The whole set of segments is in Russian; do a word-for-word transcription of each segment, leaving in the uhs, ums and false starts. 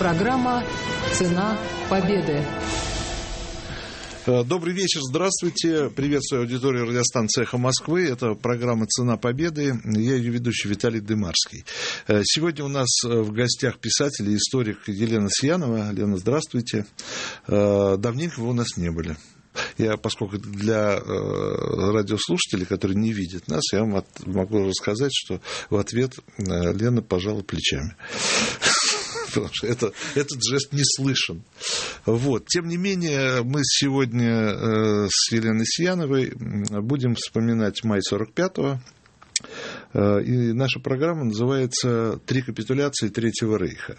Программа «Цена победы». Добрый вечер, здравствуйте. Приветствую аудиторию радиостанции «Эхо Москвы». Это программа «Цена победы». Я ее ведущий Виталий Дымарский. Сегодня у нас в гостях писатель и историк Елена Сиянова. Лена, здравствуйте. Давненько вы у нас не были. Я, поскольку для э, радиослушателей, которые не видят нас, я вам от, могу рассказать, что в ответ э, Лена пожала плечами. Потому что это, этот жест не слышен. Вот. Тем не менее, мы сегодня э, с Еленой Сияновой будем вспоминать май сорок пятого. Э, и наша программа называется «Три капитуляции Третьего Рейха».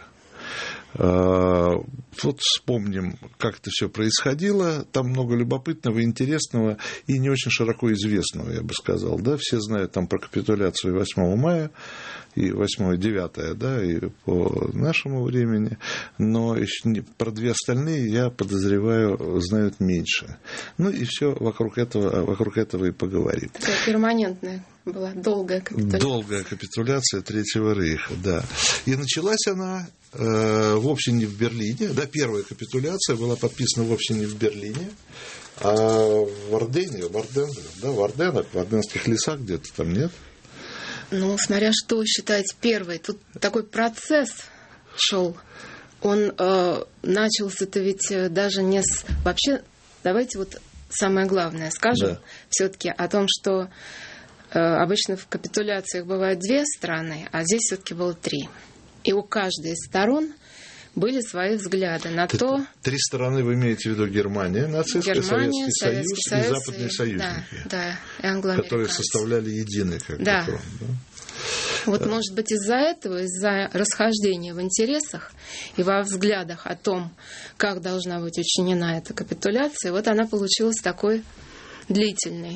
Вот вспомним, как это все происходило. Там много любопытного, интересного и не очень широко известного, я бы сказал. Да? Все знают там про капитуляцию восьмого мая и восьмое-девятое, да, и по нашему времени. Но про две остальные, я подозреваю, знают меньше. Ну и все вокруг этого, вокруг этого и поговорим. Такая перманентная была долгая капитуляция. Долгая капитуляция Третьего Рейха, да. И началась она э, вовсе не в Берлине. Да, первая капитуляция была подписана вовсе не в Берлине, а в Ордене, в Орден, да, в Орденах, в Орденских лесах где-то там, нет? Ну, смотря что считать первой. Тут такой процесс шел. Он э, начался-то ведь даже не с... Вообще, давайте вот самое главное скажем, да, все-таки о том, что э, обычно в капитуляциях бывают две страны, а здесь все-таки было три. И у каждой из сторон были свои взгляды на Т- то... Три стороны вы имеете в виду: Германия, нацистская, Германия, Советский, Советский Союз, Союз и западные и, союзники, да, да, и которые составляли единый как бы да. фронт. Да? Вот, да. Может быть, из-за этого, из-за расхождения в интересах и во взглядах о том, как должна быть учинена эта капитуляция, вот она получилась такой длительной.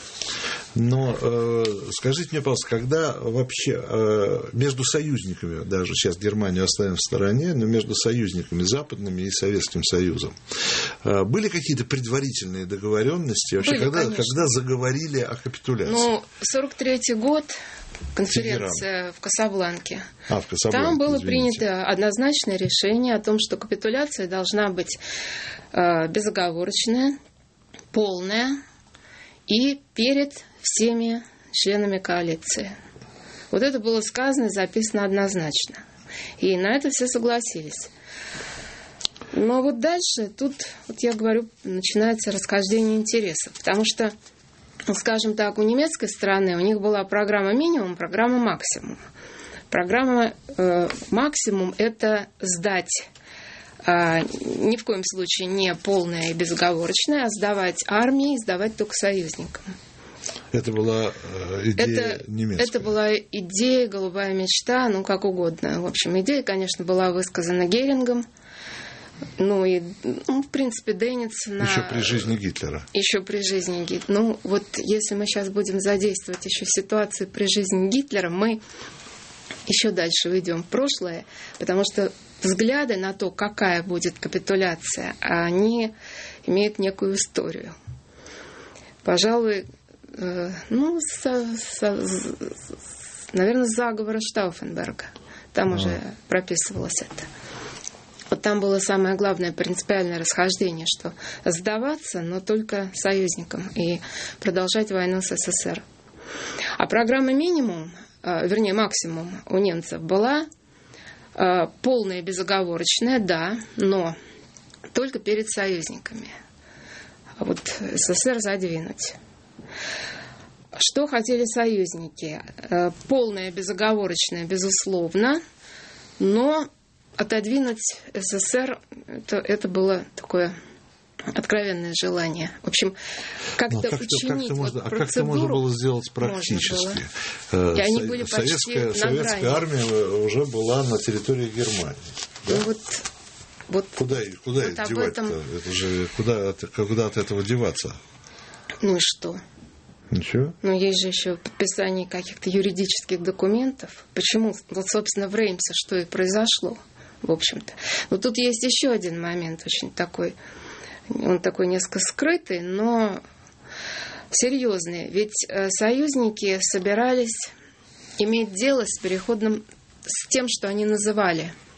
Но э, скажите мне, пожалуйста, когда вообще э, между союзниками, даже сейчас Германию оставим в стороне, но между союзниками западными и Советским Союзом, э, были какие-то предварительные договоренности? Вообще, были, когда, когда заговорили о капитуляции? Ну, сорок третий год, конференция в Касабланке. А, в Касабланке, Там было извините. принято однозначное решение о том, что капитуляция должна быть э, безоговорочная, полная и перед всеми членами коалиции. Вот это было сказано и записано однозначно. И на это все согласились. Но вот дальше, тут, вот я говорю, начинается расхождение интересов. Потому что, скажем так, у немецкой стороны у них была программа минимум, программа максимум. Программа э, максимум – это сдать, э, ни в коем случае не полная и безоговорочная, а сдавать армии, сдавать только союзникам. Это была идея это, немецкая. Это была идея, голубая мечта, ну, как угодно. В общем, идея, конечно, была высказана Герингом. Ну, и, ну, в принципе, Дейниц на... Еще при жизни Гитлера. Еще при жизни Гитлера. Ну, вот если мы сейчас будем задействовать еще ситуацию при жизни Гитлера, мы еще дальше уйдем в прошлое, потому что взгляды на то, какая будет капитуляция, они имеют некую историю. Пожалуй, ну, со, со, наверное, с заговора Штауфенберга. Там а. уже прописывалось это. Вот там было самое главное принципиальное расхождение, что сдаваться, но только союзникам, и продолжать войну с СССР. А программа минимум, вернее, максимум у немцев была полная и безоговорочная, да, но только перед союзниками. А вот СССР задвинуть. Что хотели союзники? Полное, безоговорочное, безусловно, но отодвинуть СССР, это, это было такое откровенное желание. В общем, как-то как учинить как вот можно, процедуру. А как это можно было сделать практически? И они были Советская, почти на советская грани. армия уже была на территории Германии. Да? Ну, вот, вот, куда куда вот их девать-то? Этом... Это же куда, куда от этого деваться? Ну и что? Ничего? Но есть же еще подписание каких-то юридических документов. Почему? Вот, собственно, в Реймсе что и произошло, в общем-то. Но тут есть еще один момент, очень такой, он такой несколько скрытый, но серьезный. Ведь союзники собирались иметь дело с переходным, с тем, что они называли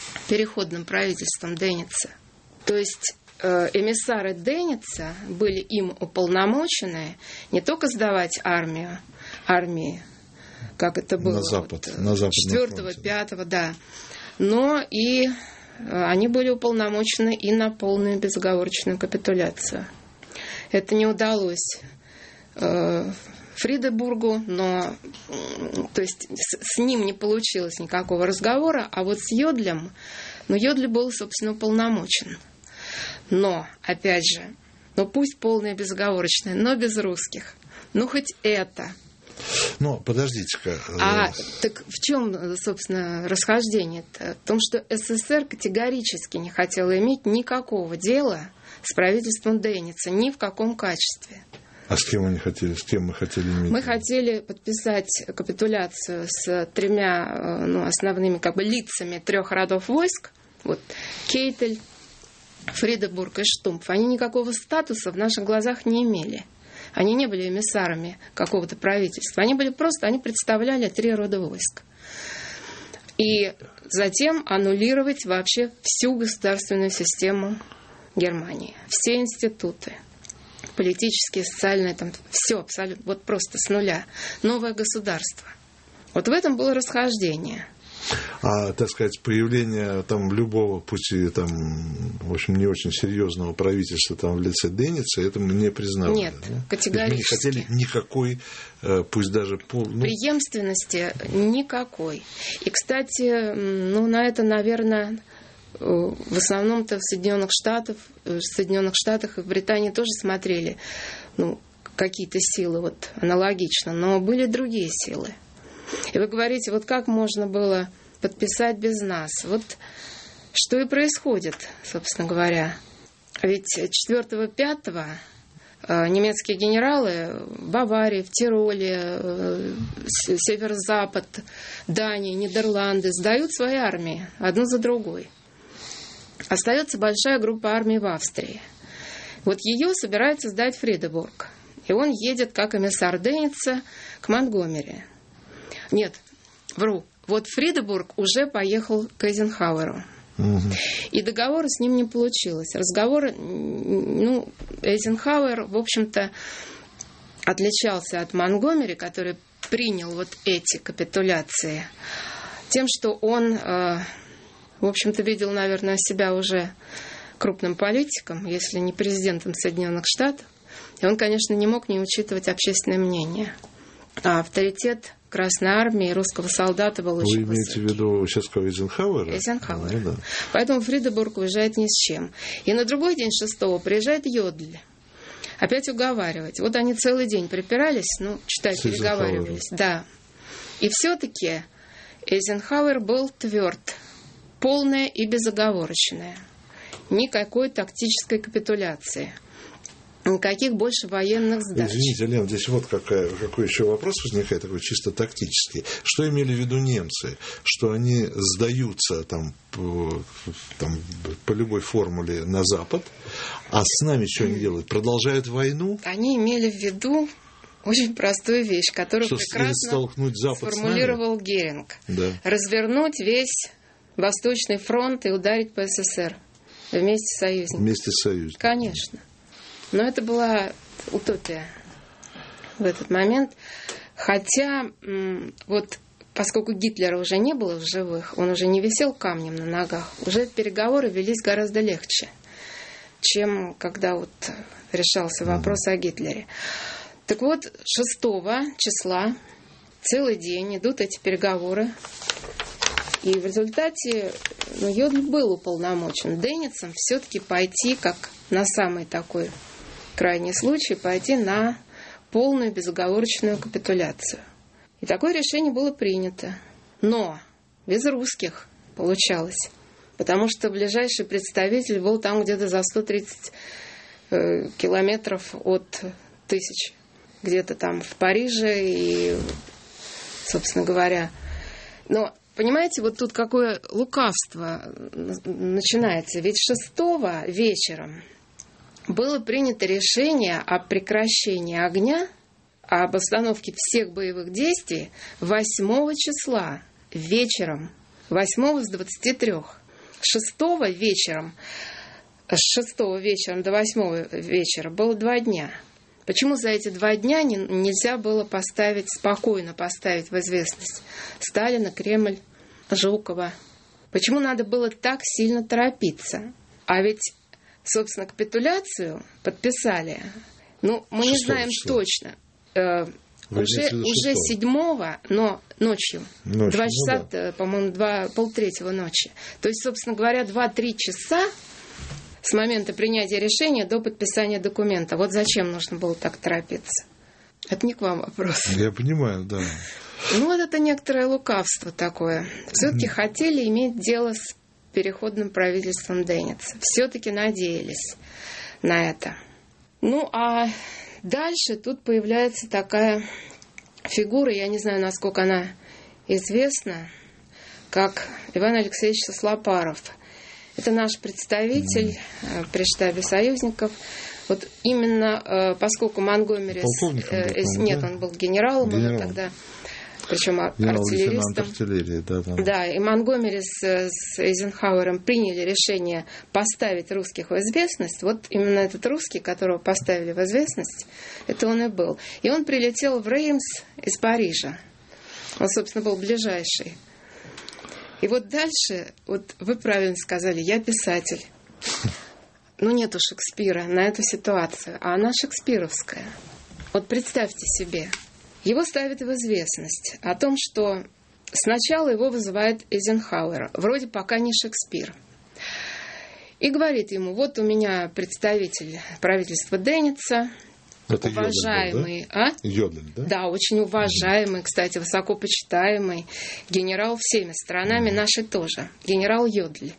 переходным правительством Деница. То есть э, эмиссары Деница были им уполномочены не только сдавать армию, армии, как это было на запад, вот, на четвёртого, пятого, да, но и они были уполномочены и на полную безоговорочную капитуляцию. Это не удалось э, Фридебургу, но то есть с, с ним не получилось никакого разговора, а вот с Йодлем, ну, Йодль был, собственно, уполномочен. Но, опять же, ну пусть полная безоговорочная, но без русских. Ну, хоть это. Но, подождите-ка. А так в чем, собственно, расхождение-то? В том, что СССР категорически не хотела иметь никакого дела с правительством Деница, ни в каком качестве. А с кем они хотели, с кем мы хотели иметь? Мы хотели подписать капитуляцию с тремя, ну, основными как бы лицами трех родов войск. Вот Кейтель, Фридебург и Штумф. Они никакого статуса в наших глазах не имели. Они не были эмиссарами какого-то правительства. Они были просто, они представляли три рода войск. И затем аннулировать вообще всю государственную систему Германии. Все институты, политические, социальные, там все абсолютно, вот просто с нуля. Новое государство. Вот в этом было расхождение. А, так сказать, появление там любого пути, там, в общем, не очень серьезного правительства там в лице Деница, это мы не признавали. Нет, да? категорически. Мы не хотели никакой, пусть даже пол... Ну... преемственности никакой. И, кстати, ну, на это, наверное, в основном-то в Соединенных Штатах, в Соединенных Штатах и в Британии тоже смотрели, ну, какие-то силы вот аналогично, но были другие силы. И вы говорите, вот как можно было подписать без нас? Вот что и происходит, собственно говоря. Ведь четвёртого-пятого немецкие генералы в Баварии, в Тироле, северо-запад, Дания, Нидерланды сдают свои армии одну за другой. Остается большая группа армий в Австрии. Вот ее собирается сдать Фридебург. И он едет как эмиссар Деница к Монтгомери. Нет, вру. Вот Фридебург уже поехал к Эйзенхауэру. Угу. И договора с ним не получилось. Разговор, ну, Эйзенхауэр, в общем-то, отличался от Монтгомери, который принял вот эти капитуляции, тем, что он, э, в общем-то, видел, наверное, себя уже крупным политиком, если не президентом Соединенных Штатов. И он, конечно, не мог не учитывать общественное мнение. А авторитет Красной Армии и русского солдата был очень высокий. Вы имеете в виду сейчас Эйзенхауэра? Эйзенхауэра. Ну, да. Поэтому Фридебург уезжает ни с чем. И на другой день, шестого, приезжает Йодль. Опять уговаривать. Вот они целый день припирались, ну, читай, переговаривались. Да. И все-таки Эйзенхауэр был тверд. Полная и безоговорочная. Никакой тактической капитуляции. Никаких больше военных задач. Извините, Лена, здесь вот какая, какой еще вопрос возникает, такой чисто тактический. Что имели в виду немцы? Что они сдаются там по, там, по любой формуле на Запад, а с нами что они делают? Продолжают войну? Они имели в виду очень простую вещь, которую что прекрасно сформулировал Геринг. Да. Развернуть весь Восточный фронт и ударить по СССР вместе с союзниками. Вместе с союзниками. Конечно. Но это была утопия в этот момент. Хотя, вот поскольку Гитлера уже не было в живых, он уже не висел камнем на ногах, уже переговоры велись гораздо легче, чем когда вот решался вопрос о Гитлере. Так вот, шестого числа целый день идут эти переговоры. И в результате, ну, Йодль был уполномочен Деницем все-таки пойти, как на самый такой крайний случай, пойти на полную безоговорочную капитуляцию. И такое решение было принято. Но без русских получалось. Потому что ближайший представитель был там где-то за сто тридцать э, километров от тысяч. Где-то там в Париже и, собственно говоря. Но, понимаете, вот тут какое лукавство начинается. Ведь шестого вечером было принято решение о прекращении огня, об остановке всех боевых действий восьмого числа вечером, восьмого с двадцати трёх. шестого вечером, с шестого вечера до восьмого вечера было два дня. Почему за эти два дня не, нельзя было поставить, спокойно поставить в известность Сталина, Кремль, Жукова? Почему надо было так сильно торопиться? А ведь, собственно, капитуляцию подписали. Ну, мы не знаем числа. Точно. Э, уже уже седьмого, но ночью. ночью два часа, ну, да. По-моему, два, полтретьего ночи. То есть, собственно говоря, два-три часа с момента принятия решения до подписания документа. Вот зачем нужно было так торопиться? Это не к вам вопрос. Я понимаю, да. Ну, вот это некоторое лукавство такое. Все-таки mm. хотели иметь дело с переходным правительством Деница. Все-таки надеялись на это. Ну, а дальше тут появляется такая фигура, я не знаю, насколько она известна, как Иван Алексеевич Сослопаров. Это наш представитель mm. при штабе союзников. Вот именно поскольку Монгомери... Э, нет, да? Он был генералом, Генерал. Он тогда... Причем артиллеристом. Артиллерии, да, да. Да, и Монгомери с, с Эйзенхауэром приняли решение поставить русских в известность. Вот именно этот русский, которого поставили в известность, это он и был. И он прилетел в Реймс из Парижа. Он, собственно, был ближайший. И вот дальше, вот вы правильно сказали, я писатель. Ну, нету Шекспира на эту ситуацию, а она шекспировская. Вот представьте себе, его ставят в известность о том, что сначала его вызывает Эйзенхауэр, вроде пока не Шекспир, и говорит ему: вот у меня представитель правительства Деница, это уважаемый, Йодль, да? а? Йодль, да? Да, очень уважаемый, кстати, высокопочитаемый генерал всеми сторонами, mm. наши тоже, генерал Йодль.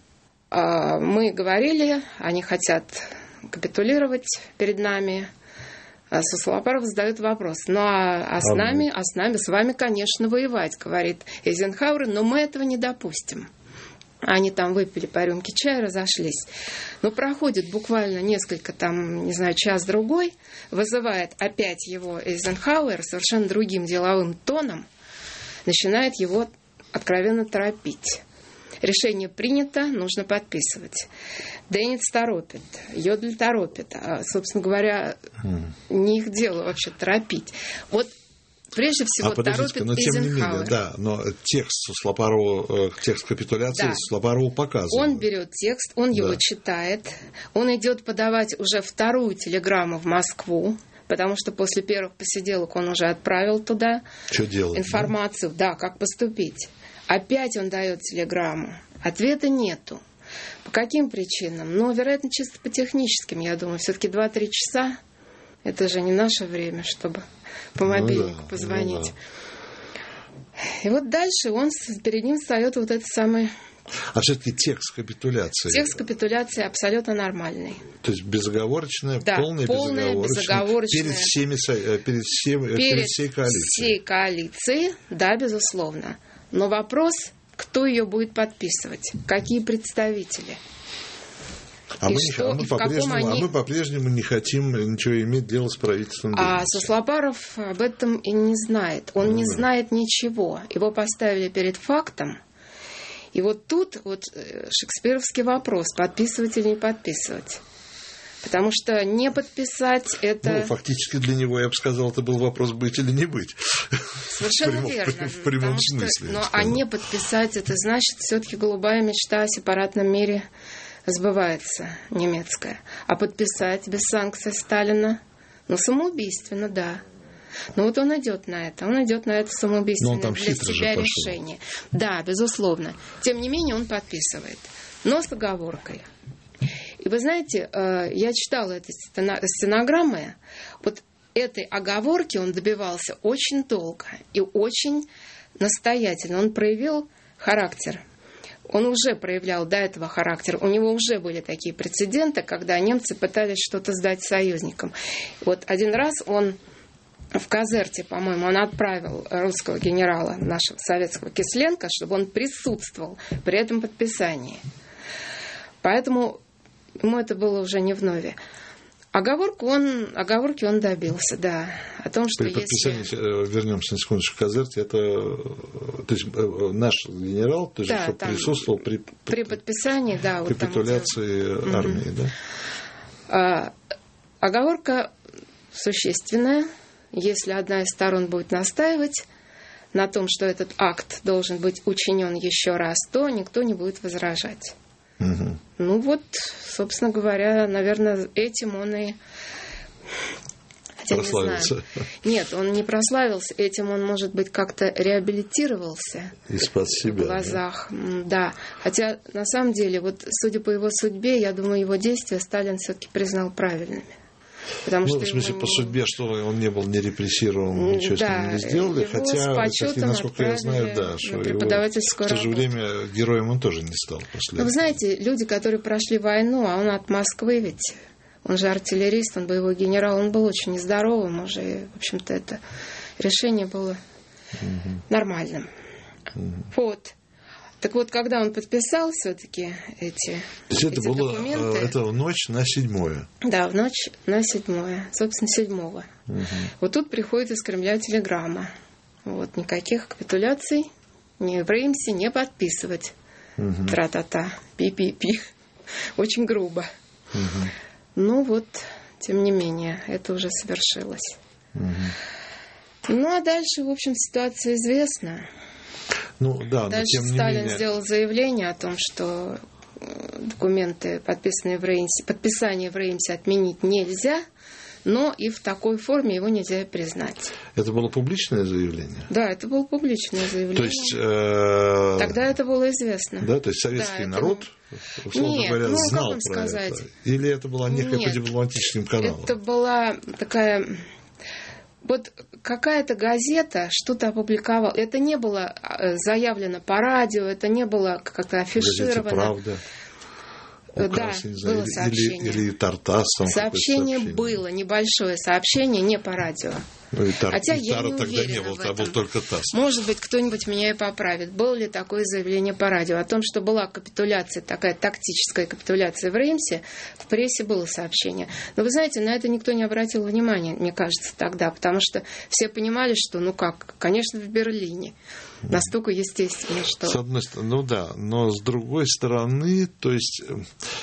Мы говорили, они хотят капитулировать перед нами. Сослопаров задает вопрос: ну а, а с нами, а с нами, с вами, конечно, воевать, говорит Эйзенхауэр, но мы этого не допустим. Они там выпили по рюмке чая, разошлись. Но проходит буквально несколько, там, не знаю, час-другой, вызывает опять его Эйзенхауэр совершенно другим деловым тоном, начинает его откровенно торопить. Решение принято, нужно подписывать. Дениц торопит, Йодль торопит. А, собственно говоря, mm. не их дело вообще торопить. Вот прежде всего а, торопит но тем не менее, да, но текст Сослопарова, текст капитуляции да. Сослопарову показывает. Он берет текст, он да. его читает, он идет подавать уже вторую телеграмму в Москву, потому что после первых посиделок он уже отправил туда что делать, информацию, да? да, как поступить. Опять он дает телеграмму. Ответа нету. По каким причинам? Ну, вероятно, чисто по техническим, я думаю. Все-таки два-три часа. Это же не наше время, чтобы по мобильнику ну да, позвонить. Ну да. И вот дальше он, перед ним встает вот этот самый... А все-таки текст капитуляции? Текст капитуляции абсолютно нормальный. То есть безоговорочная, да, полная, полная безоговорочная. безоговорочная. Перед, всеми, перед, всем, перед, перед всей коалицией? всей коалицией, да, безусловно. Но вопрос, кто ее будет подписывать, какие представители. А, мы, что, а, мы по-прежнему, они... а мы по-прежнему не хотим ничего иметь дело с правительством Деница. А Сослопаров об этом и не знает. Он ну, не да. знает ничего. Его поставили перед фактом. И вот тут вот шекспировский вопрос, подписывать или не подписывать. Потому что не подписать это... Ну, фактически для него, я бы сказал, это был вопрос быть или не быть. Совершенно в прямом, верно. В прямом смысле. Что, но а не подписать, это значит, все-таки голубая мечта о сепаратном мире сбывается, немецкая. А подписать без санкций Сталина, ну, самоубийственно, да. Но вот он идет на это, он идет на это самоубийственное для себя решение. Да, безусловно. Тем не менее, он подписывает. Но с оговоркой. И вы знаете, я читала эти стенограммы, вот этой оговорки он добивался очень долго и очень настоятельно. Он проявил характер. Он уже проявлял до этого характер. У него уже были такие прецеденты, когда немцы пытались что-то сдать союзникам. Вот один раз он в Казерте, по-моему, он отправил русского генерала, нашего советского Кисленко, чтобы он присутствовал при этом подписании. Поэтому ему это было уже не вновь. Оговорку он, оговорки он добился, да. О том, что при подписании, если... вернемся на секундочку к Казерте, это то есть, наш генерал, то есть, да, что присутствовал при, при подписании, да, капитуляции вот там, армии, угу. да? А, оговорка существенная. Если одна из сторон будет настаивать на том, что этот акт должен быть учинен еще раз, то никто не будет возражать. Угу. Ну вот, собственно говоря, наверное, этим он и... Хотя прославился. Не знаю. Нет, он не прославился, этим он, может быть, как-то реабилитировался. И спас себя. В глазах, да? да. Хотя, на самом деле, вот, судя по его судьбе, я думаю, его действия Сталин все-таки признал правильными. Потому ну, что в смысле, его... по судьбе, что он не был не репрессирован, ничего да, с ним не сделали, хотя, как, насколько я знаю, да, что его, в то же время героем он тоже не стал после этого. Вы знаете, люди, которые прошли войну, а он от Москвы ведь, он же артиллерист, он боевой генерал, он был очень нездоровым уже, в общем-то, это решение было угу. нормальным. Угу. Вот. Так вот, когда он подписал все-таки эти, То есть это эти было, документы... Это в ночь на седьмое? Да, в ночь на седьмое, собственно, седьмого. Угу. Вот тут приходит из Кремля телеграмма. Вот, никаких капитуляций ни в Реймсе не подписывать. Угу. Тра-та-та, пи-пи-пи. Очень грубо. Угу. Ну вот, тем не менее, это уже совершилось. Угу. Ну, а дальше, в общем, ситуация известна. Ну, да, дальше но тем Сталин не менее... сделал заявление о том, что документы, подписанные в Реймсе, подписание в Реймсе отменить нельзя, но и в такой форме его нельзя признать. Это было публичное заявление? Да, это было публичное заявление. То есть... Э... Тогда это было известно. Да, то есть советский да, народ, это... условно Нет, говоря, ну, знал как про сказать? это? Или это была некая Нет, по дипломатическим каналам? Это была такая... Вот какая-то газета что-то опубликовала. Это не было заявлено по радио, это не было как-то афишировано. «Правда». Указ, да, знаю, было или, сообщение. Или, или Тартас. Сообщение, сообщение было, небольшое сообщение, не по радио. Ну, и тар, Хотя и я Тара не тогда уверена не было, в там этом. был только ТАСС. Может быть, кто-нибудь меня и поправит. Было ли такое заявление по радио? О том, что была капитуляция, такая тактическая капитуляция в Реймсе, в прессе было сообщение. Но вы знаете, на это никто не обратил внимания, мне кажется, тогда, потому что все понимали, что, ну как, конечно, в Берлине. Настолько естественно, что... С одной стороны, ну да, но с другой стороны, то есть э,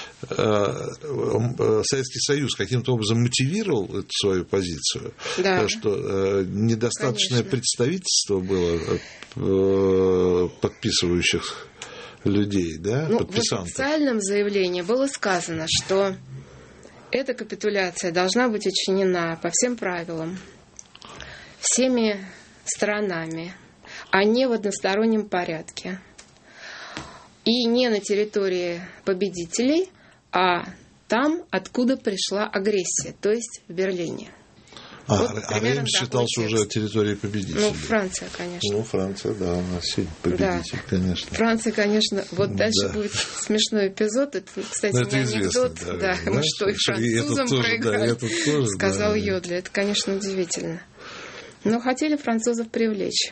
э, Советский Союз каким-то образом мотивировал эту свою позицию, да. что э, недостаточное Конечно. представительство было э, подписывающих людей, да, ну, подписантов. В официальном заявлении было сказано, что эта капитуляция должна быть учинена по всем правилам, всеми сторонами, а не в одностороннем порядке. И не на территории победителей, а там, откуда пришла агрессия, то есть в Берлине. А, вот а Реймс считался уже территорией победителей. Ну, Франция, конечно. Ну, Франция, да, у нас сильный победитель, да. конечно. Франция, конечно. Вот дальше да. будет смешной эпизод. Это, кстати, это не известно, анекдот. Да, да, да, мы что, и французам тоже, проиграли, да, тоже, сказал да. Йодли. Это, конечно, удивительно. Но хотели французов привлечь.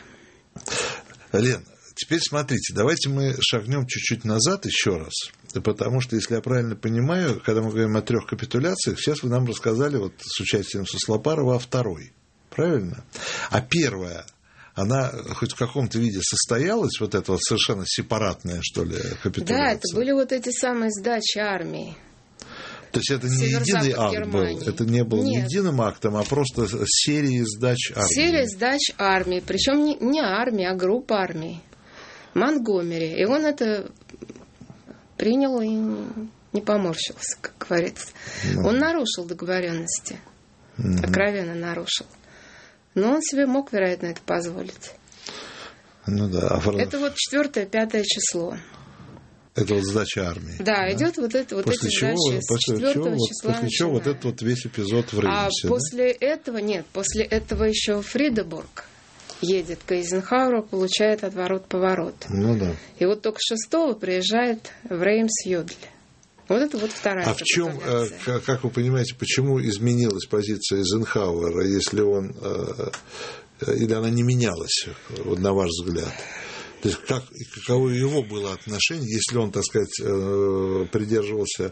Лен, теперь смотрите, давайте мы шагнем чуть-чуть назад еще раз. Потому что, если я правильно понимаю, когда мы говорим о трех капитуляциях, сейчас вы нам рассказали вот, с участием Суслопарова о второй. Правильно? А первая, она хоть в каком-то виде состоялась, вот эта вот совершенно сепаратная, что ли, капитуляция? Да, это были вот эти самые сдачи армии. То есть это не единый акт Германии. был, это не был Нет. единым актом, а просто серия сдач армии. Серия сдач армии, причем не, не армия, а группа армий. Монгомери. И он это принял и не поморщился, как говорится. Ну. Он нарушил договоренности. Угу. Откровенно нарушил. Но он себе мог, вероятно, это позволить. Ну да. А... Это вот четвёртое-пятое число. Это вот сдача армии. Да, да? идет вот это вот после эти чего, сдачи после с четвёртого чего, числа. После чего вот этот вот весь эпизод в Реймсе. А да? после этого, нет, после этого еще Фридебург едет к Эйзенхауэру, получает отворот-поворот. Ну да. И вот только шестого приезжает в Реймс Йодли. Вот это вот вторая А в чем, как вы понимаете, почему изменилась позиция Эйзенхауэра, если он, или она не менялась, вот на ваш взгляд? То есть, как, каково его было отношение, если он, так сказать, придерживался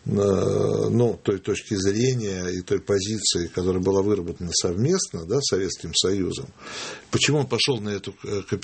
ну, той точки зрения и той позиции, которая была выработана совместно, да, Советским Союзом. Почему он пошел на эту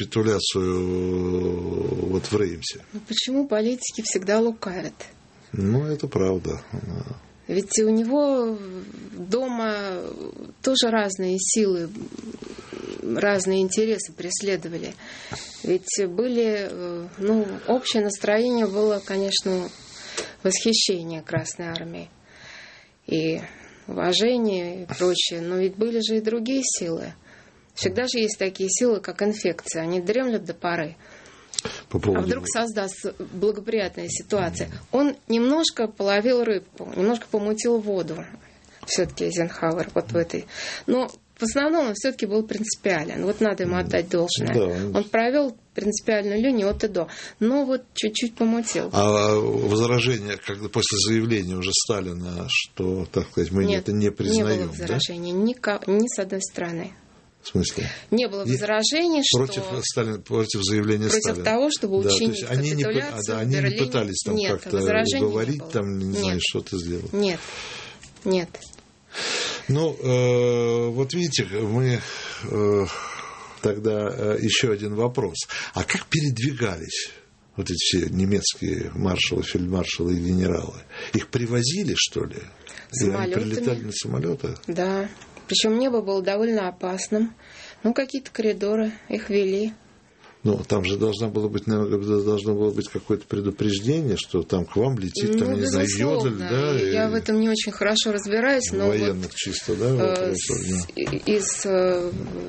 капитуляцию вот в Реймсе? Почему политики всегда лукавят? Ну, это правда. Ведь у него дома тоже разные силы, разные интересы преследовали. Ведь были, ну, общее настроение было, конечно, восхищение Красной Армии и уважение и прочее. Но ведь были же и другие силы. Всегда же есть такие силы, как инфекция. Они дремлют до поры. По поводу... А вдруг создастся благоприятная ситуация. Он немножко половил рыбку, немножко помутил воду. Все-таки Эйзенхауэр вот в этой. Но в основном он все-таки был принципиален. Вот надо ему отдать должное. Да. Он провел принципиальную линию от и до. Но вот чуть-чуть помутил. А возражение, когда после заявления уже Сталина, что, так сказать, мы Нет, это не признаем, не было возражений, да? ни, ни с одной стороны. В смысле? Не было возражений, против что... Сталина, против заявления против Сталина. Против того, чтобы учинить да, капитуляцию они не, а, да, они не пытались там нет, как-то уговорить, не там, не нет. знаю, что-то сделать. Нет, нет. Ну, э, вот видите, мы... Э, тогда э, еще один вопрос. А как передвигались вот эти все немецкие маршалы, фельдмаршалы и генералы? Их привозили, что ли? Самолетами. Они прилетали на самолетах? Да. Причем небо было довольно опасным. Ну, какие-то коридоры, их вели. Ну, там же должно было быть, наверное, должно было быть какое-то предупреждение, что там к вам летит, ну, там, не знаю, йодль, да? Я и... в этом не очень хорошо разбираюсь, но военных вот, чисто, да? Э, с, из э,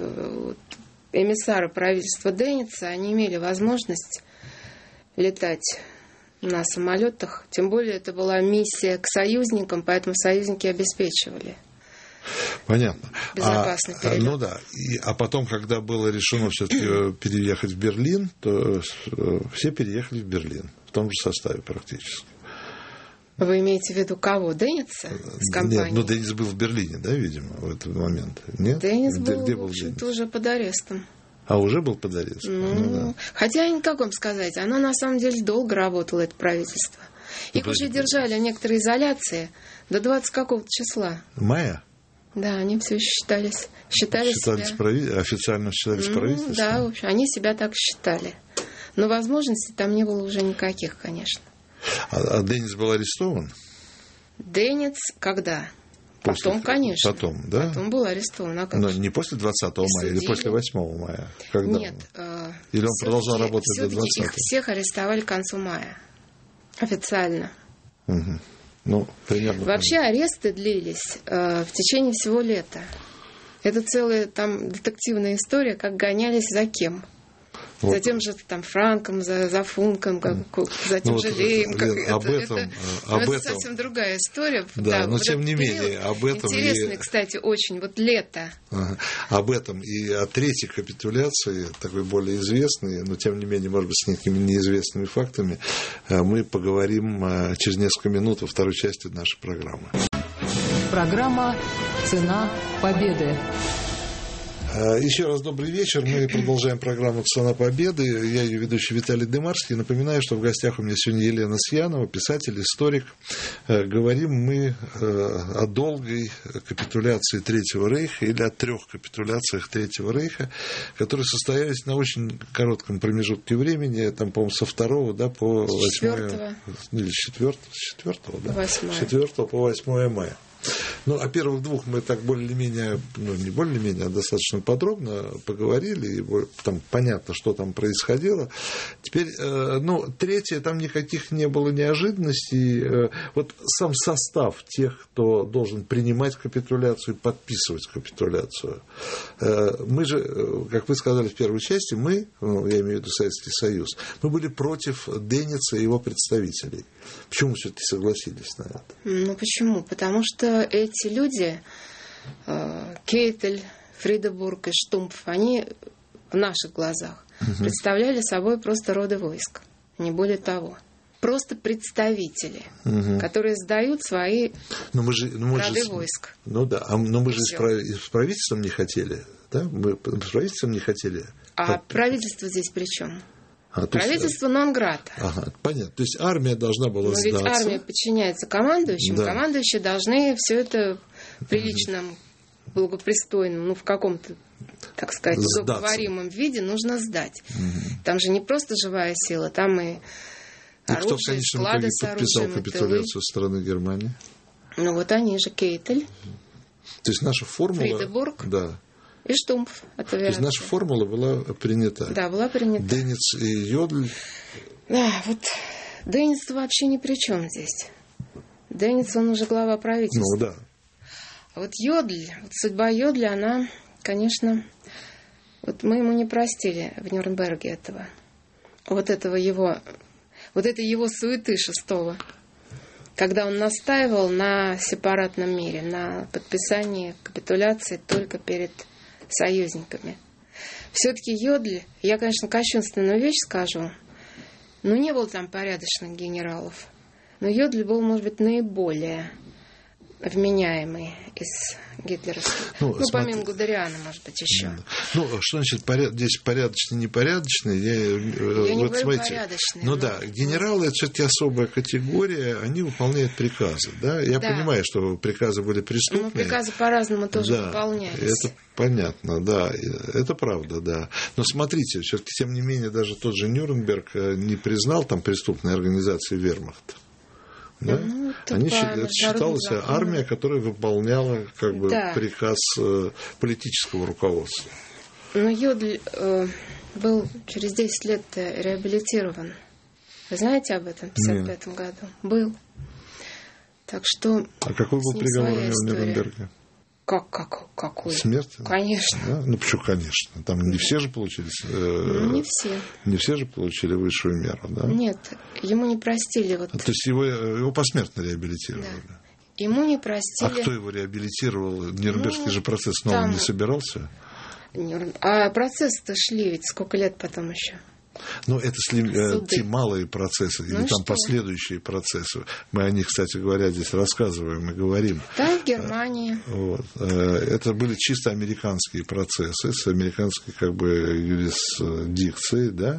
эмиссара правительства Деница они имели возможность летать на самолетах. Тем более это была миссия к союзникам, поэтому союзники обеспечивали. Понятно. Безопасный а, ну да. И, а потом, когда было решено все-таки переехать в Берлин, то все переехали в Берлин в том же составе практически. Вы имеете в виду кого? Деница с компанией? Нет, ну Денис был в Берлине, да, видимо, в этот момент. Нет? Денис где, был, где в был общем-то, Денис? уже под арестом. А уже был под арестом? Ну, ну, да. Хотя, как вам сказать, оно на самом деле долго работало, это правительство. Их ну, уже держали в некоторой изоляции до двадцатого какого-то числа. Мая? Да, они все считались. Считали считались себя... прави... Официально считались ну, правительством? Да, в общем, они себя так считали. Но возможностей там не было уже никаких, конечно. А, а Денис был арестован? Денис когда? После... Потом, конечно. Потом, да? Потом был арестован. А как Но же? не после двадцатого мая или после восьмого мая? Когда? Нет. Э, или он продолжал работать до двадцатого? Их всех арестовали к концу мая. Официально. Угу. Ну, примерно. Вообще аресты длились э, в течение всего лета. Это целая там детективная история, как гонялись за кем. Вот. За тем же там Франком, за, за Функом, как, за тем ну, же вот, Леем. Как Лен, об это, этом, это, об это этом. совсем другая история. Да, да, но вот тем не менее, об этом... Интересный, и... кстати, очень. Вот лето. Ага. Об этом и о третьей капитуляции, такой более известной, но тем не менее, может быть, с некими неизвестными фактами, мы поговорим через несколько минут во второй части нашей программы. Программа «Цена победы». Еще раз добрый вечер. Мы продолжаем программу «Цена победы». Я ее ведущий Виталий Дымарский. Напоминаю, что в гостях у меня сегодня Елена Сьянова, писатель, историк. Говорим мы о долгой капитуляции Третьего Рейха или о трех капитуляциях Третьего Рейха, которые состоялись на очень коротком промежутке времени, там, по-моему, со второго да, по восьмое... Или с четвертого, с четвертого, да? восьмое. С четвертого по восьмое мая. Ну, о первых двух мы так более-менее, ну, не более-менее, а достаточно подробно поговорили, и там понятно, что там происходило. Теперь, ну, третье, там никаких не было неожиданностей. Вот сам состав тех, кто должен принимать капитуляцию и подписывать капитуляцию. Мы же, как вы сказали в первой части, мы, ну, я имею в виду Советский Союз, мы были против Деница и его представителей. Почему все-таки согласились на это? Ну, почему? Потому что эти люди, Кейтель, Фридебург и Штумпф, они в наших глазах угу. представляли собой просто роды войск, не более того. Просто представители, угу. которые сдают свои но мы же, ну, мы роды же, войск. Ну да, а, но мы же с, прав... с правительством не хотели, да? Мы с правительством не хотели. А Под... правительство здесь при чем? А, Правительство нон-грата. Ага, понятно. То есть армия должна была Но сдаться. ведь армия подчиняется командующим. Да. Командующие должны все это в приличном, благопристойном, ну, в каком-то, так сказать, удобоваримом виде нужно сдать. Угу. Там же не просто живая сила, там и оружие, кто в конечном склады итоге с подписал оружием, капитуляцию со стороны Германии? Ну, вот они же, Кейтель. То есть наша формула... Фридебург. Да. И Штумф от авиации. То есть наша формула была принята. Да, была принята. Дениц и Йодль. Да, вот Дениц вообще ни при чем здесь. Дениц, он уже глава правительства. Ну, да. А вот Йодль, вот судьба Йодля, она, конечно... Вот мы ему не простили в Нюрнберге этого. Вот этого его... Вот этой его суеты шестого. Когда он настаивал на сепаратном мире, на подписании капитуляции только перед союзниками. Все-таки Йодль, я, конечно, кощунственную вещь скажу, но не было там порядочных генералов. Но Йодль был, может быть, наиболее вменяемый из гитлеровских. Ну, ну помимо Гудериана, может быть, еще. Ну, что значит поряд... здесь порядочный, непорядочный? Я, я вот не говорю смотрите, порядочный. Ну но... да, генералы — это все-таки особая категория, они выполняют приказы. Да? Я да. понимаю, что приказы были преступные. Ну, приказы по-разному тоже да, выполнялись. Это понятно, да, это правда, да. Но смотрите, все-таки, тем не менее, даже тот же Нюрнберг не признал там преступной организации вермахта. Да? Ну, Они это считалась армия, которая выполняла как бы да. приказ э, политического руководства. Но Йодль э, был через десять лет реабилитирован. Вы знаете об этом в пятьдесят пятом году? Был. Так что... А какой был приговор у него в Нюрнберге? Как, как, какой? Смерть? Конечно. Да? Ну, почему, конечно? Там не все же получили... Э, ну, не все. Не все же получили высшую меру, да? Нет, ему не простили. Вот... То есть его, его посмертно реабилитировали? Да. Ему не простили... А кто его реабилитировал? Нюрнбергский ну, же процесс снова там... не собирался? А процессы-то шли ведь сколько лет потом еще? Ну, это сли... те малые процессы, ну, или там что? Последующие процессы. Мы о них, кстати говоря, здесь рассказываем и говорим. Да, в Германии. Вот. Это были чисто американские процессы с американской как бы юрисдикцией, да,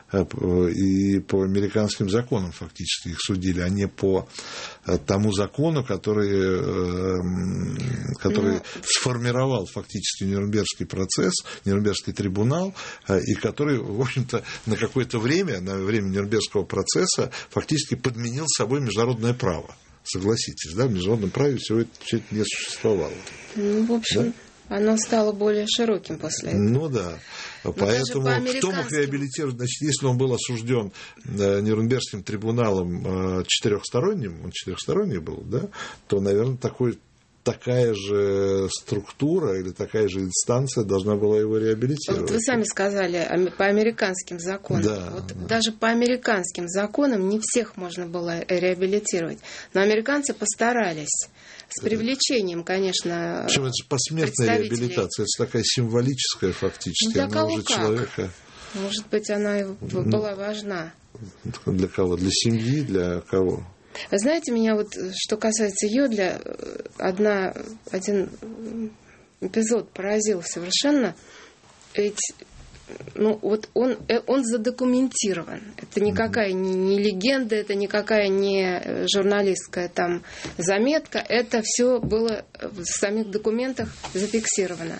и по американским законам фактически их судили, а не по тому закону, который, который ну, сформировал фактически Нюрнбергский процесс, Нюрнбергский трибунал, и который, в общем-то, на какое-то время, на время Нюрнбергского процесса фактически подменил собой международное право. Согласитесь, да, в международном праве всего это, все это не существовало. Ну, в общем, да? Оно стало более широким после этого. Ну да. Но поэтому кто мог реабилитировать? Значит, если он был осужден Нюрнбергским трибуналом четырехсторонним, он четырехсторонний был, да, то, наверное, такой, такая же структура или такая же инстанция должна была его реабилитировать. Вот вы сами сказали по американским законам. Да, вот да. Даже по американским законам не всех можно было реабилитировать. Но американцы постарались. С привлечением, конечно, причем это же посмертная реабилитация, это такая символическая фактически. Ну, для она кого уже как? Человека... Может быть, она была важна. Для кого? Для семьи? Для кого? Вы знаете, меня вот, что касается Йодля, одна, один эпизод поразил совершенно. Ведь, ну, вот он, он задокументирован. Это никакая не, не легенда, это никакая не журналистская там заметка. Это все было в самих документах зафиксировано.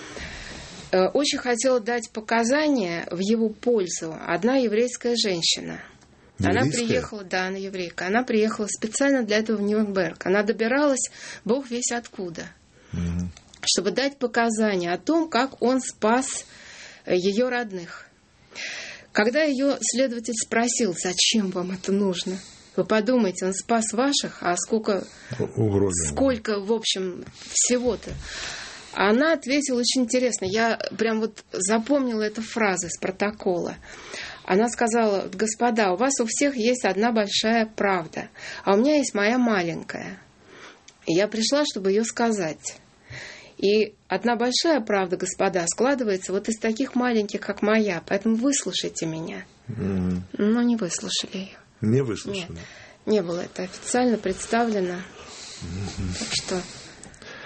Очень хотела дать показания в его пользу одна еврейская женщина. Еврейская? Она приехала, да, она еврейка. Она приехала специально для этого в Нюрнберг. Она добиралась, бог весь откуда, угу. чтобы дать показания о том, как он спас ее родных. Когда ее следователь спросил, зачем вам это нужно? Вы подумайте, он спас ваших, а сколько, сколько в общем, всего-то? Она ответила очень интересно. Я прям вот запомнила эту фразу из протокола. Она сказала: господа, у вас у всех есть одна большая правда, а у меня есть моя маленькая. И я пришла, чтобы ее сказать. И одна большая правда, господа, складывается вот из таких маленьких, как моя. Поэтому выслушайте меня. Mm. Но не выслушали ее. Не выслушали? Нет, не было это официально представлено. Mm-hmm. Так что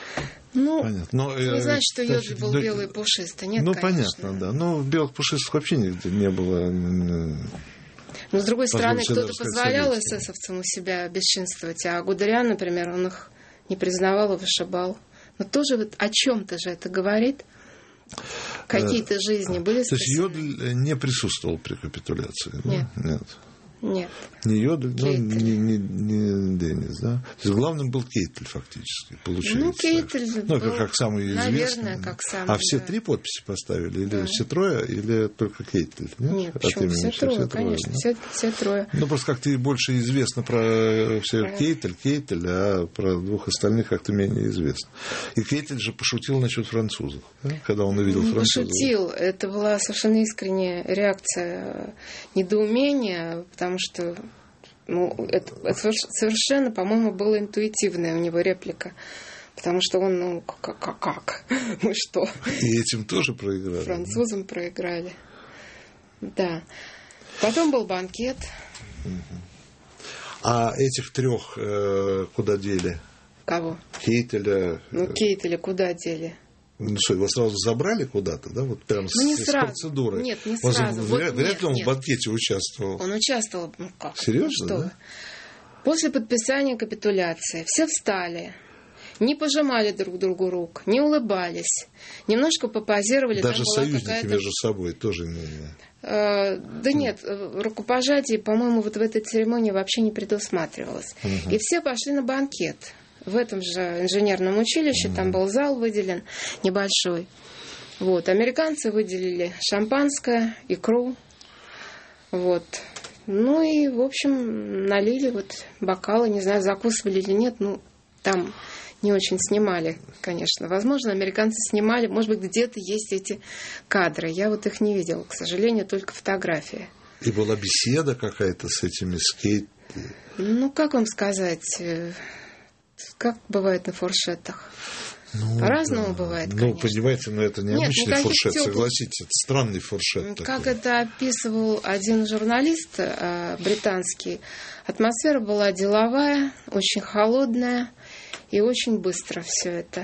Ну, понятно. Но, не э, значит, что кстати, йод был ну, белый и пушистый. Нет, ну, конечно. понятно, да. Но белых пушистых вообще нигде не было. Но, с другой стороны, Позвольте кто-то даже сказать, позволял советским. эсэсовцам у себя бесчинствовать, а Гудериан, например, он их не признавал и вышибал. Но тоже вот о чем-то же это говорит. Какие-то жизни были спасены. То есть Йодль не присутствовал при капитуляции? Нет. Да? Нет. Нет. Не Йодль, ну, Кейтель. не, не, не Деннис, да? То есть главным был Кейтель фактически, получается. Ну, Кейтель Ну, был, как самый известный. наверное, как самый, А все да. три подписи поставили? Или Да. все трое, или только Кейтель? Нет, Нет, От почему? имени Все все, трое, все конечно, да? все, все трое. Ну, просто как-то больше известно про все Про- Кейтель, Кейтель, а про двух остальных как-то менее известно. И Кейтель же пошутил насчет французов, да? Когда он увидел Не французов. пошутил. Это была совершенно искренняя реакция недоумения, потому что ну, это, это совершенно, по-моему, была интуитивная у него реплика. Потому что он, ну, как? как, как? Мы что? И этим тоже проиграли. Французам проиграли. Да. Потом был банкет. А этих трех э, куда дели? Кого? Кейтеля. Ну, Кейтеля куда дели? Ну что, его сразу забрали куда-то, да? Вот прям Ну, не с, с сразу. процедурой. Нет, не Он, сразу. Вряд, Вот вряд нет, ли он нет. в банкете участвовал. Он участвовал. Ну, как? Серьезно, Ну, что да? вы. После подписания капитуляции все встали, не пожимали друг другу рук, не улыбались, немножко попозировали. Даже там была союзники какая-то... между собой тоже не... Э, да нет, рукопожатие, по-моему, вот в этой церемонии вообще не предусматривалось. Угу. И все пошли на банкет. В этом же инженерном училище, угу. Там был зал выделен небольшой. Вот. Американцы выделили шампанское, икру. Вот. Ну и, в общем, налили вот бокалы, не знаю, закусывали или нет, ну, там не очень снимали, конечно. Возможно, американцы снимали, может быть, где-то есть эти кадры. Я вот их не видела, к сожалению, только фотографии. И была беседа какая-то с этими скейт... Ну, как вам сказать, как бывает на фуршетах? Ну, по-разному да. бывает, ну, конечно. Ну, понимаете, но это не Нет, обычный фуршет, тёплых... согласитесь, это странный фуршет. Как такой. это описывал один журналист э, британский, атмосфера была деловая, очень холодная и очень быстро все это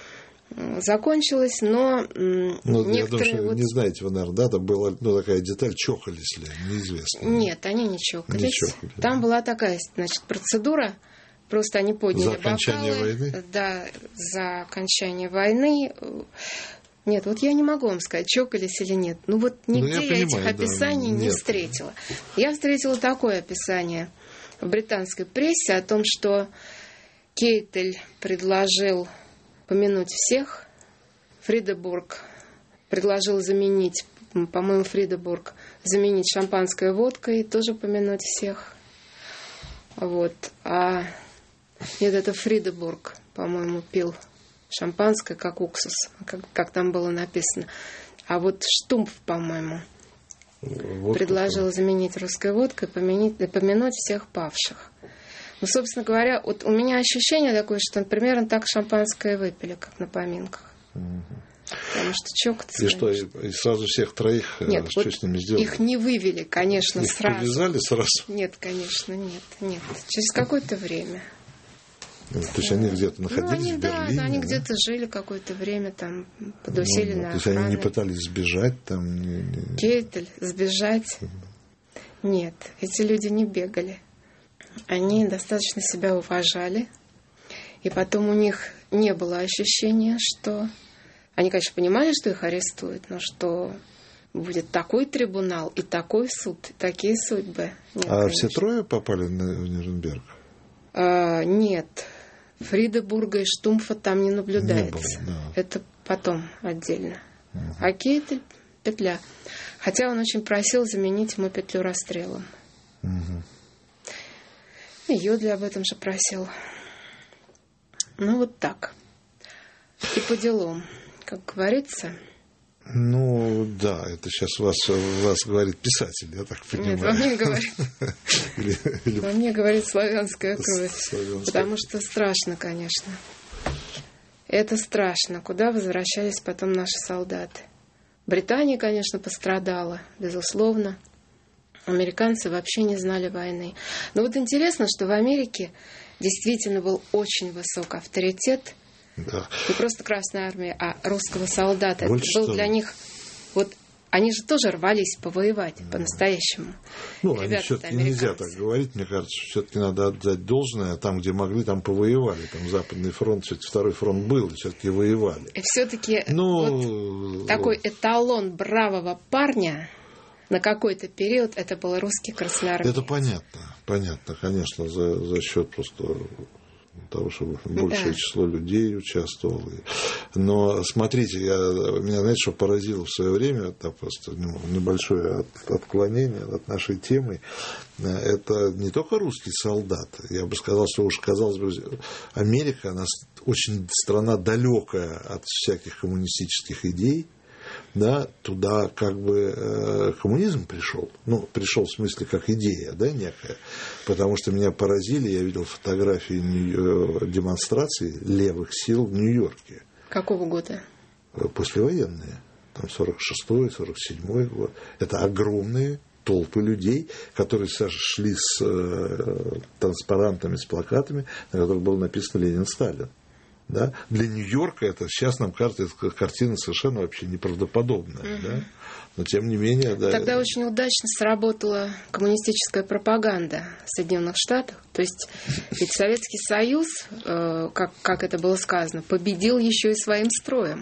закончилось, но ну, некоторые... Я думаю, что вот... не знаете вы, наверное, да, там была ну, такая деталь, чокались ли, неизвестно. Нет, они не чокались. Не чокались. Там была такая, значит, процедура. Просто они подняли за окончание бокалы. войны? Да, за окончание войны. Нет, вот я не могу вам сказать, чокались или нет. Ну вот нигде ну, я, я понимаю, этих описаний да, не нет. встретила. Я встретила такое описание в британской прессе о том, что Кейтель предложил помянуть всех. Фридебург предложил заменить, по-моему, Фридебург заменить шампанское водкой, тоже помянуть всех. Вот. А нет, это Фридебург, по-моему, пил шампанское, как уксус, как, как там было написано. А вот Штумф, по-моему, водку предложил там заменить русской водкой, поменять, помянуть всех павших. Ну, собственно говоря, вот у меня ощущение такое, что, примерно так шампанское выпили, как на поминках. Угу. Потому что чокаться... И что, и, и сразу всех троих, нет, что вот с ними сделали? Их не вывели, конечно, их сразу. Их повязали сразу? Нет, конечно, нет, нет. Через какое-то время. То есть они где-то находились ну, они, в Берлине? Да, они да? где-то жили какое-то время, там, под усиленной ну, То есть они не пытались сбежать? Там, не, не... Кейтель, сбежать? Нет, эти люди не бегали. Они достаточно себя уважали. И потом у них не было ощущения, что... Они, конечно, понимали, что их арестуют, но что будет такой трибунал и такой суд, и такие судьбы. Нет, а конечно. все трое попали на, в Нюрнберг? А, нет. Фридебурга и Штумфа там не наблюдается. Не было, да. Это потом отдельно. Угу. А Кейтель — петля. Хотя он очень просил заменить ему петлю расстрелом. Угу. И Йодля об этом же просил. Ну, вот так. И по делам, как говорится. Ну, да, это сейчас вас, вас говорит писатель, я так понимаю. Нет, во мне говорит, или, или... во мне говорит славянская кровь. Славянская. Потому что страшно, конечно. Это страшно. Куда возвращались потом наши солдаты? Британия, конечно, пострадала, безусловно. Американцы вообще не знали войны. Но вот интересно, что в Америке действительно был очень высок авторитет Да. Не просто Красной Армии, а русского солдата. Больше Это был того. для них... Вот они же тоже рвались повоевать по-настоящему. Ну, Ребята-то они все-таки американцы. нельзя так говорить, мне кажется, все-таки надо отдать должное, там, где могли, там повоевали. Там Западный фронт, все-таки второй фронт был, и все-таки воевали. И все-таки Ну, вот такой эталон бравого парня на какой-то период это был русский красноармеец. это понятно, понятно, конечно, за, за счет просто того, что большее Да. число людей участвовало. Но смотрите, я, меня, знаете, что поразило в свое время, это просто небольшое от, отклонение от нашей темы, это не только русский солдат, я бы сказал, что уж казалось бы, Америка, она очень страна далекая от всяких коммунистических идей, да, туда как бы э, коммунизм пришел. Ну, пришел в смысле как идея, да, некая. Потому что меня поразили, я видел фотографии Нью- демонстраций левых сил в Нью-Йорке. Какого года? Послевоенные. Там сорок шестой, сорок седьмой год. Это огромные толпы людей, которые шли с э, транспарантами, с плакатами, на которых было написано «Ленин, Сталин». Да? Для Нью-Йорка это сейчас нам кажется, эта картина совершенно вообще неправдоподобная. Uh-huh. Да? Но тем не менее... Да, тогда очень удачно сработала коммунистическая пропаганда в Соединенных Штатах. То есть ведь Советский Союз, э, как, как это было сказано, победил еще и своим строем.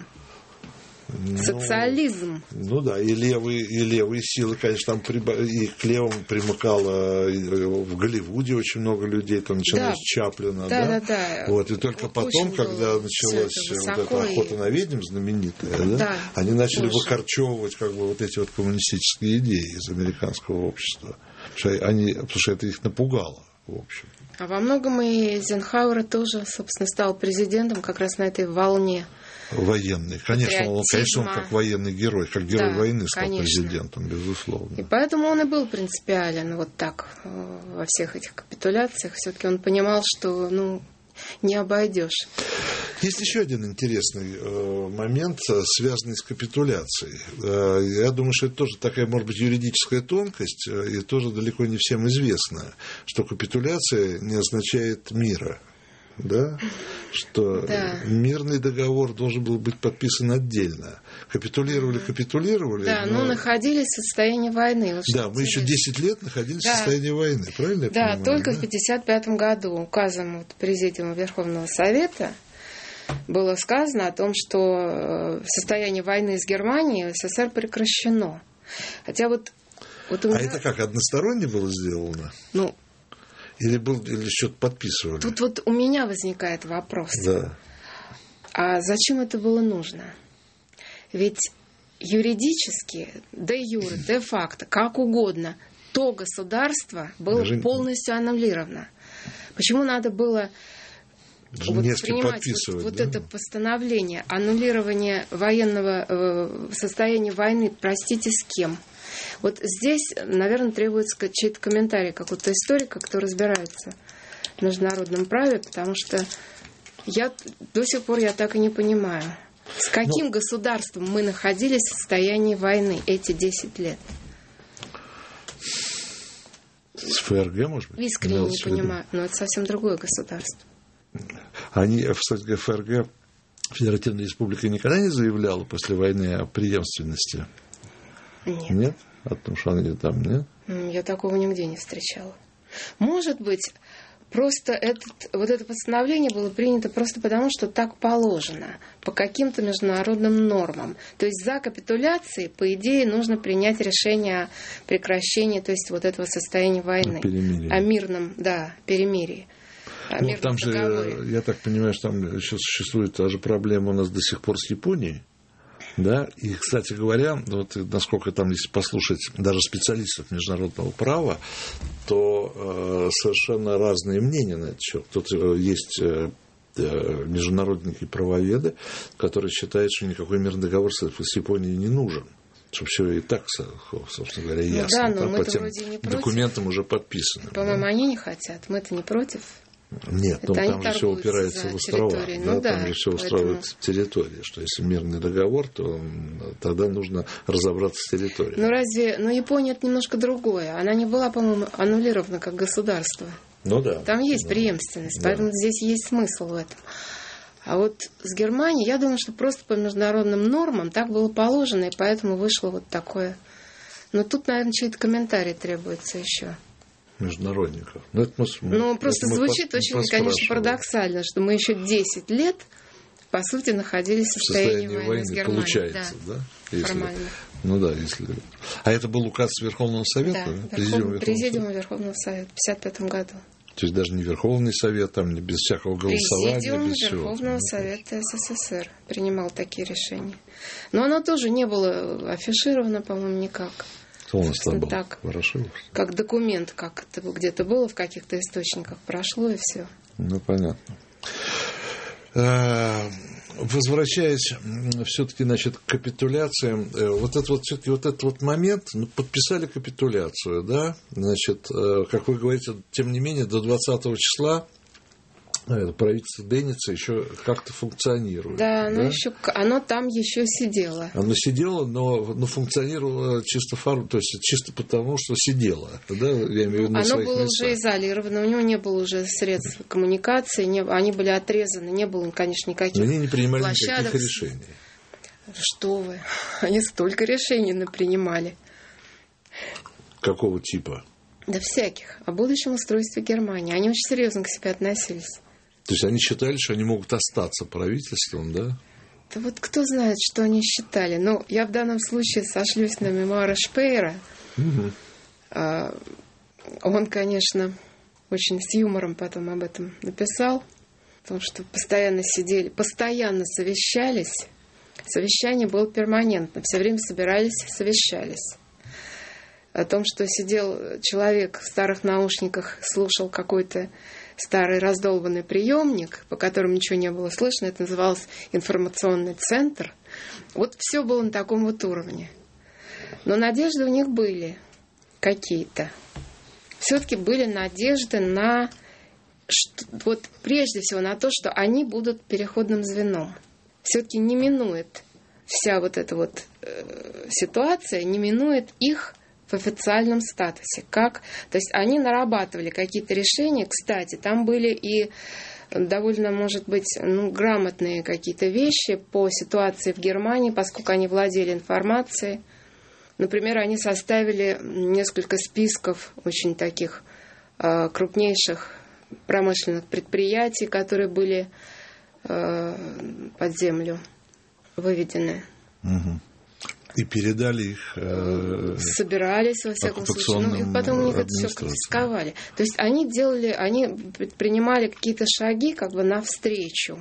Ну, социализм. Ну да, и левые, и левые силы, конечно, там приба- и к левым примыкало в Голливуде очень много людей, там начиная да. с Чаплина, да, да? Да, да. Вот, и только вот потом, когда началась вот эта охота и... на ведьм знаменитая, да, да, они начали очень. выкорчевывать как бы вот эти вот коммунистические идеи из американского общества, потому что, они, потому что это их напугало, в общем. А во многом и Эйзенхауэр тоже, собственно, стал президентом как раз на этой волне. Военный. Конечно, он, конечно, он как военный герой, как герой да, войны стал конечно. президентом, безусловно. И поэтому он и был принципиален вот так во всех этих капитуляциях. Все-таки он понимал, что ну, не обойдешь. Есть еще один интересный э, момент, связанный с капитуляцией. Э, я думаю, что это тоже такая, может быть, юридическая тонкость, э, и тоже далеко не всем известно, что капитуляция не означает мира. Да? Что да. мирный договор должен был быть подписан отдельно. Капитулировали, капитулировали. Да, но, но находились в состоянии войны. Вот да, мы еще десять лет находились да. в состоянии войны, правильно я да, понимаю? только да? в пятьдесят пятом году указом вот Президиума Верховного Совета было сказано о том, что состояние войны с Германией в СССР прекращено. Хотя вот... вот у меня... А это как, односторонне было сделано? Ну, Или, был, или что-то подписывали? тут вот у меня возникает вопрос. Да. А зачем это было нужно? Ведь юридически, де юре, де факто, как угодно, то государство было Даже... полностью аннулировано. Почему надо было вот принимать вот, вот да? это постановление аннулирования военного э, состояния войны, простите, с кем? Вот здесь, наверное, требуется чей-то комментарий какого-то историка, кто разбирается в международном праве, потому что я до сих пор я так и не понимаю, с каким Но... государством мы находились в состоянии войны эти десять лет. С ФРГ, может быть? Искренне не понимаю, но это совсем другое государство. Они, кстати, ФРГ, Федеративная Республика, никогда не заявляла после войны о преемственности? Нет. Нет? О том, что они там, нет? Я такого нигде не встречала. Может быть, просто этот, вот это постановление было принято просто потому, что так положено, по каким-то международным нормам. То есть за капитуляцией, по идее, нужно принять решение о прекращении, то есть вот этого состояния войны. О мирном, да, перемирии. Ну, там же, договоре. Я так понимаю, что там еще существует та же проблема у нас до сих пор с Японией. Да? И, кстати говоря, вот, насколько там, если послушать даже специалистов международного права, то э, совершенно разные мнения на этот счет. Тут э, есть э, международники правоведы, которые считают, что никакой мирный договор с, с Японией не нужен. Что все и так, собственно говоря, ясно. Ну, да, но по, по тем вроде не документам уже подписаны. По-моему, да? они не хотят. Мы-то не против. Нет, ну, там же все упирается в острова. Да, ну, да, там же все поэтому... устраивается в территории. Что если мирный договор, то тогда нужно разобраться с территорией. Ну разве. Ну, Япония это немножко другое. Она не была, по-моему, аннулирована как государство. Ну да. Там есть да. преемственность, Да. поэтому здесь есть смысл в этом. А вот с Германией, я думаю, что просто по международным нормам так было положено, и поэтому вышло вот такое. Но тут, наверное, чей-то комментарий требуется еще. Международников. Ну, это мы, ну просто это звучит очень, конечно, парадоксально, что мы еще десять лет, по сути, находились в состоянии, в состоянии войны, войны с Германией. Получается, да? да? Если, формально. Ну да, если... А это был указ Верховного Совета? Да, да? Президиума Верховного, Верховного Совета в пятьдесят пятом году. То есть даже не Верховный Совет, там, без всякого голосования, Президиум без всего. Верховного Совета СССР принимал такие решения. Но оно тоже не было афишировано, по-моему, никак. Кто у нас там был? Так, Ворошилов? Как документ, как это где-то было в каких-то источниках, прошло и все. Ну, понятно. Возвращаясь все-таки, значит, к капитуляциям, вот этот вот, все-таки вот этот вот момент, ну, подписали капитуляцию, да, значит, как вы говорите, тем не менее, до двадцатого числа правительство Деница еще как-то фуnkционирует. Да, оно, да? Еще, оно там еще сидело. Оно сидело, но, но функционировало чисто форм, то есть чисто потому, что сидело. Да, я имею в виду, на оно было местах. Уже изолировано, у него не было уже средств коммуникации, не, они были отрезаны, не было, конечно, никаких Они не принимали площадок. никаких решений. Что вы, они столько решений принимали. Какого типа? Да всяких. О будущем устройстве Германии. Они очень серьезно к себе относились. То есть они считали, что они могут остаться правительством, да? Да вот кто знает, что они считали. Но я в данном случае сошлюсь на мемуары Шпеера. Угу. Он, конечно, очень с юмором потом об этом написал. Потому что постоянно сидели, постоянно совещались. Совещание было перманентно. Все время собирались, совещались. О том, что сидел человек в старых наушниках, слушал какой-то старый раздолбанный приемник, по которому ничего не было слышно, это называлось информационный центр. Вот все было на таком вот уровне. Но надежды у них были какие-то. Все-таки были надежды на, что, вот прежде всего на то, что они будут переходным звеном. Все-таки не минует вся вот эта вот э, ситуация, не минует их в официальном статусе. Как? То есть они нарабатывали какие-то решения. Кстати, там были и довольно, может быть, ну, грамотные какие-то вещи по ситуации в Германии, поскольку они владели информацией. Например, они составили несколько списков очень таких э, крупнейших промышленных предприятий, которые были э, под землю выведены. Угу. И передали их... Э, Собирались, во всяком случае. Ну, и потом у них это все конфисковали. То есть они делали, они предпринимали какие-то шаги как бы навстречу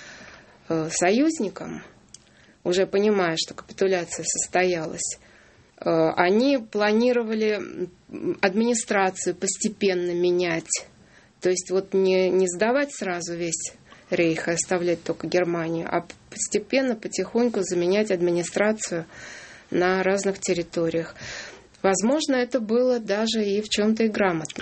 э, союзникам, уже понимая, что капитуляция состоялась. Э, они планировали администрацию постепенно менять. То есть вот не, не сдавать сразу весь Рейх и оставлять только Германию, а постепенно, потихоньку заменять администрацию на разных территориях. Возможно, это было даже и в чем-то и грамотно.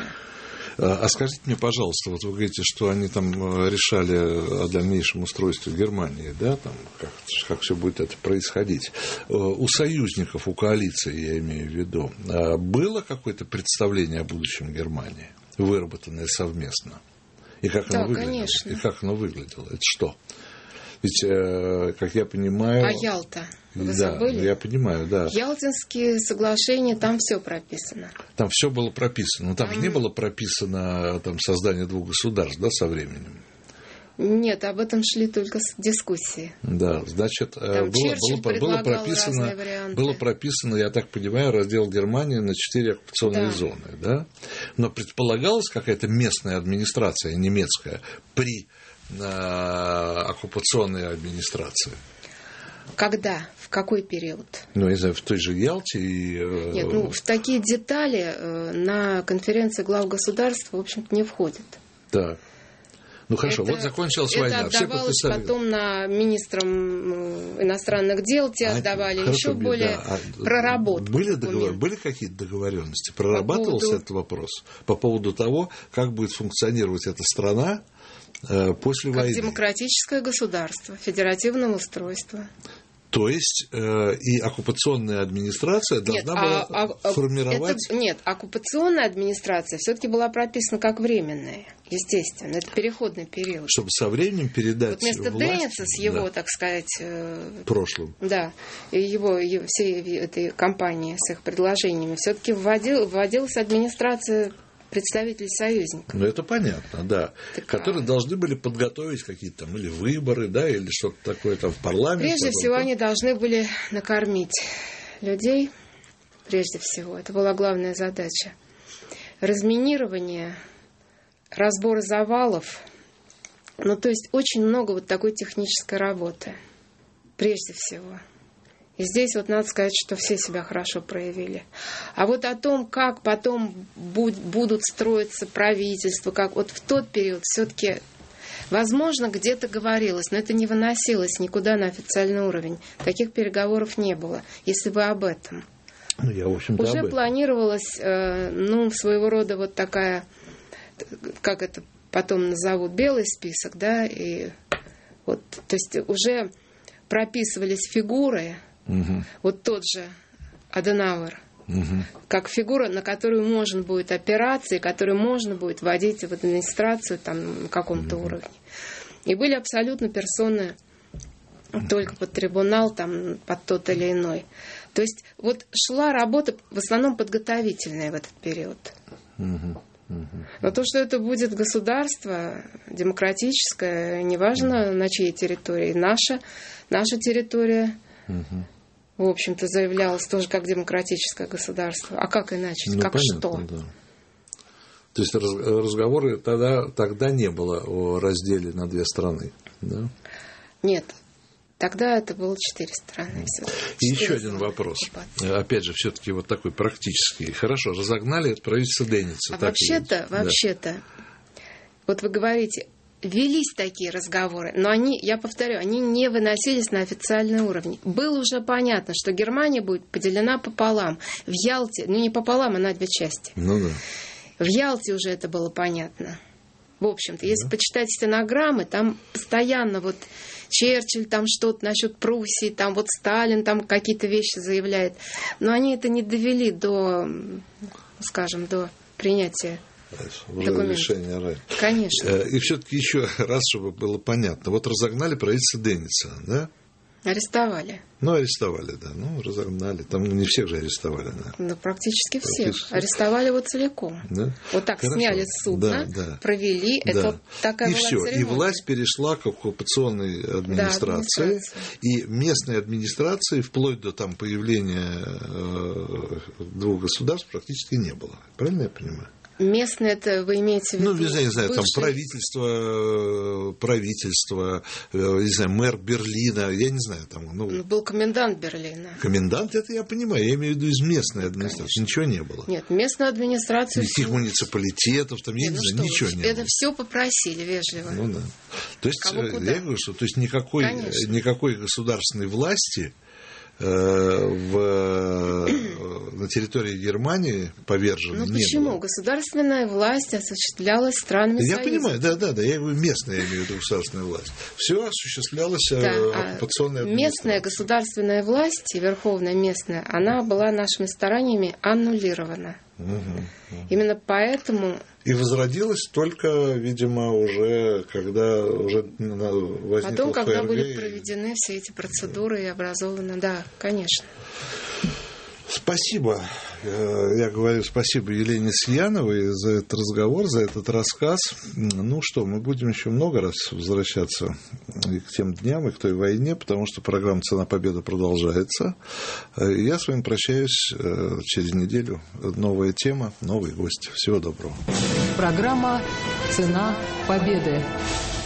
А скажите мне, пожалуйста, вот вы говорите, что они там решали о дальнейшем устройстве Германии, да, там, как, как все будет это происходить. У союзников, у коалиции, я имею в виду, было какое-то представление о будущем Германии, выработанное совместно? И как да, оно выглядело? Конечно. И как оно выглядело? Это что? Ведь, как я понимаю... А Ялта? Вы да, забыли? Я понимаю, да. Ялтинские соглашения, там все прописано. Там все было прописано. Но там, там же не было прописано там, создание двух государств, да, со временем? Нет, об этом шли только дискуссии. Да, значит, там было, было, было, прописано, было прописано, я так понимаю, раздел Германии на четыре оккупационные да. зоны, да? Но предполагалась какая-то местная администрация немецкая при э, оккупационной администрации. Когда? В какой период? Ну, я знаю, в той же Ялте и... Э... Нет, ну, в такие детали э, на конференции глав государств, в общем-то, не входит. Так. Ну хорошо, это, вот закончилась это война. Это отдавалось потом на министрам иностранных дел, те а, отдавали хорошо, еще более да. проработку. Были, договор... были какие-то договоренности? Прорабатывался по поводу... этот вопрос по поводу того, как будет функционировать эта страна э, после как войны? Как демократическое государство, федеративное устройство. То есть э, и оккупационная администрация должна нет, была а, а, формировать... Это, нет, оккупационная администрация все-таки была прописана как временная, естественно. Это переходный период. Чтобы со временем передать вот вместо власть, Деница с его, да, так сказать... Э, прошлым. Да, и его, его, всей этой кампании с их предложениями все-таки вводил, вводилась администрация представителей союзников. Ну, это понятно, да. Так, которые а... должны были подготовить какие-то там или выборы, да, или что-то такое там в парламенте. Прежде всего, они должны были накормить людей, прежде всего. Это была главная задача. Разминирование, разбор завалов. Ну, то есть, очень много вот такой технической работы. Прежде всего. И здесь вот надо сказать, что все себя хорошо проявили. А вот о том, как потом будут строиться правительства, как вот в тот период все-таки, возможно, где-то говорилось, но это не выносилось никуда на официальный уровень. Таких переговоров не было, если бы об этом. Ну, я, в общем-то, уже об этом. Планировалась, ну, своего рода вот такая, как это потом назовут, белый список, да, и вот, то есть уже прописывались фигуры. Угу. Вот тот же Аденауэр, угу, как фигура, на которую можно будет опираться и которую можно будет вводить в администрацию там, на каком-то угу уровне. И были абсолютно персоны только под трибунал, там, под тот или иной. То есть вот шла работа в основном подготовительная в этот период. Угу. Но то, что это будет государство демократическое, неважно, на чьей территории, наша, наша территория, угу, в общем-то, заявлялось тоже как демократическое государство. А как иначе? Ну, как понятно, что? Да. То есть разговоры тогда, тогда не было о разделе на две страны, да? Нет. Тогда это было четыре страны. И еще один вопрос. Оккупации. Опять же, все-таки вот такой практический. Хорошо, разогнали это правительство Деница. А вообще-то, да, вообще-то, вот вы говорите, велись такие разговоры, но они, я повторю, они не выносились на официальный уровень. Было уже понятно, что Германия будет поделена пополам. В Ялте, ну не пополам, а на две части. Ну да. В Ялте уже это было понятно. В общем-то, если да. почитать стенограммы, там постоянно вот Черчилль там что-то насчет Пруссии, там вот Сталин там какие-то вещи заявляет. Но они это не довели до, скажем, до принятия уже решение ранее. Конечно. И все-таки еще раз, чтобы было понятно. Вот разогнали правительство Деница, да? Арестовали. Ну, арестовали, да. Ну, разогнали. Там не всех же арестовали, да. Да, практически всех. Практически. Арестовали его целиком. Да? Вот так Хорошо. Сняли с судна, да, да. провели. Да. Это вот такая и была все. церемония. И власть перешла к оккупационной администрации. Да, администрация. И местной администрации вплоть до там, появления э, двух государств практически не было. Правильно я понимаю? Местное это вы имеете в виду? Ну, я не знаю, бывший... там правительство, правительство, не знаю, мэр Берлина, я не знаю, там, ну... ну был комендант Берлина. Комендант, это я понимаю, я имею в виду из местной администрации, Конечно. Ничего не было. Нет, местную администрацию... Никаких муниципалитетов, там, я Нет, не ну знаю, ничего вы, не это было. Это все попросили вежливо. Ну, да. То есть, я говорю, что то есть никакой, никакой государственной власти... В, на территории Германии повержены. Ну почему? Было. Государственная власть осуществлялась странами Я Союза. понимаю, да, да, да, я говорю местная, я имею в виду государственная власть. Все осуществлялось да, оккупационной администрацией. Местная государственная власть, верховная местная, она была нашими стараниями аннулирована. Угу, угу. Именно поэтому... И возродилась только, видимо, уже когда уже возникло Потом, когда ФРГ были и... проведены все эти процедуры и образованы, да, конечно. Спасибо. Я говорю спасибо Елене Сияновой за этот разговор, за этот рассказ. Ну что, мы будем еще много раз возвращаться и к тем дням, и к той войне, потому что программа «Цена победы» продолжается. Я с вами прощаюсь через неделю. Новая тема, новый гость. Всего доброго. Программа «Цена победы».